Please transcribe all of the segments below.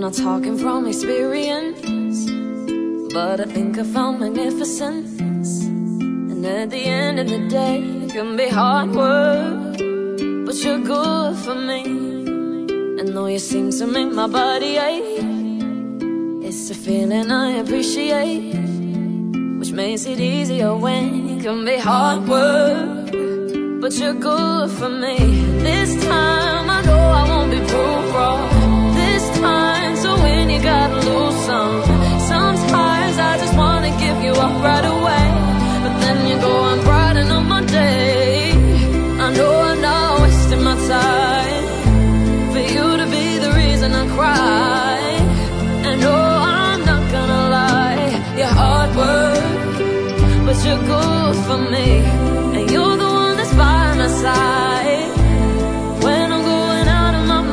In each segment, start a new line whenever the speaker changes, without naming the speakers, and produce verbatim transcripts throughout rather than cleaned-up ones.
not talking from experience, but I think I found magnificence. And at the end of the day, it can be hard work, but you're good for me. And though you seem to make my body ache, it's a feeling I appreciate, which makes it easier when it can be hard work, but you're good for me. This time I know I won't be proved wrong. This time, so when you gotta lose some, sometimes I just wanna give you up right away, but then you go and brighten up my day. I know I'm not wasting my time for you to be the reason I cry. And no, I'm not gonna lie, you're hard work, but you're good for me. And you're the one that's by my side when I'm going out of my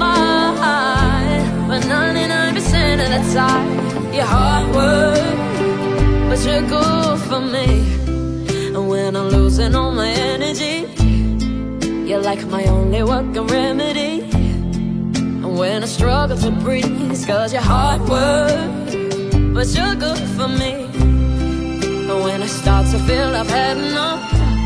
mind. But ninety-nine percent of the time, you're hard work, but you're good for me. And when I'm losing all my energy, you're like my only working remedy. And when I struggle to breathe, it's cause you're hard work, but you're good for me. And when I start to feel I've had enough,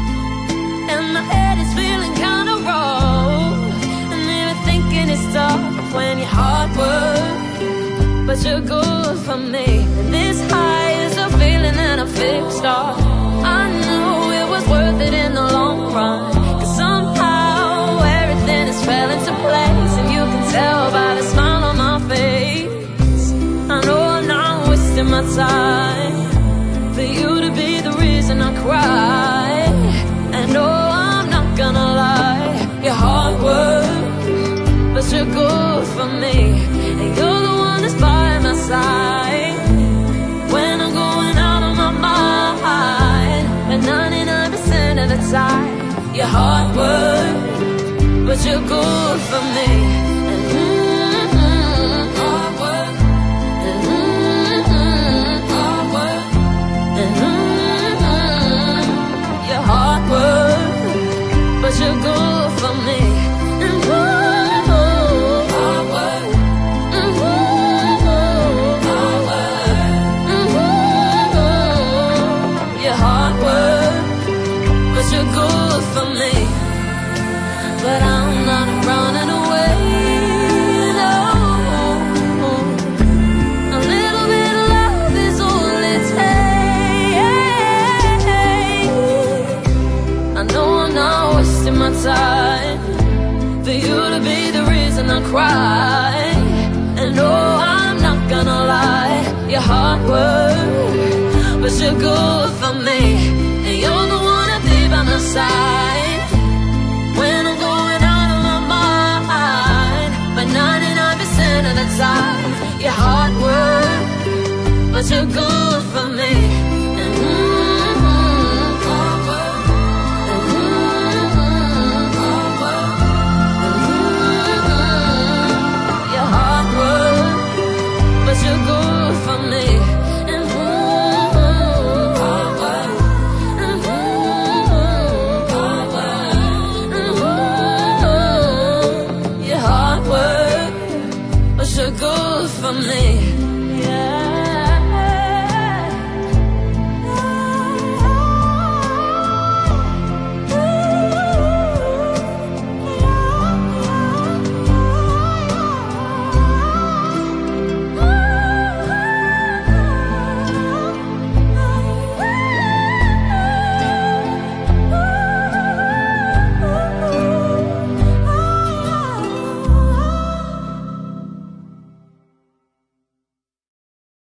and my head is feeling kinda raw, and even thinking it's tough, when you're hard work, but you're good for me. And this high is a feeling that I fixed off. I knew it was worth it in the long run, cause somehow everything has fell into place, and you can tell by the smile on my face. I know I'm not wasting my time for you to be the reason I cry. And no, I'm not gonna lie, you're hard work, but you're good for me. And you're the one that's by my side when I'm going out of my mind. But ninety-nine percent of the time, you're hard work, but you're good for me. And mm-hmm, hard work. And mm-hmm, hard work. And mm-hmm, you're hard work, but you're good for me. And ooh, hard work. And ooh, hard work. And ooh, you're hard work, but you're good for me. But I'm not running away, no. A little bit of love is all it takes. I know I'm not wasting my time for you to be the reason I cry. And no, I'm not gonna lie, you're hard work, but you're good for me. And you're the one that be by my side when I'm going out of my mind. But ninety-nine percent of the time, you're hard work, but you're good for me. And mm-hmm, hard work. And mm-hmm, hard work. And mm-hmm, you're hard work, but you're good for me. And mm-hmm, hard work. And mm-hmm, hard work. And mm-hmm, you're hard work, but you're good for me. Yeah.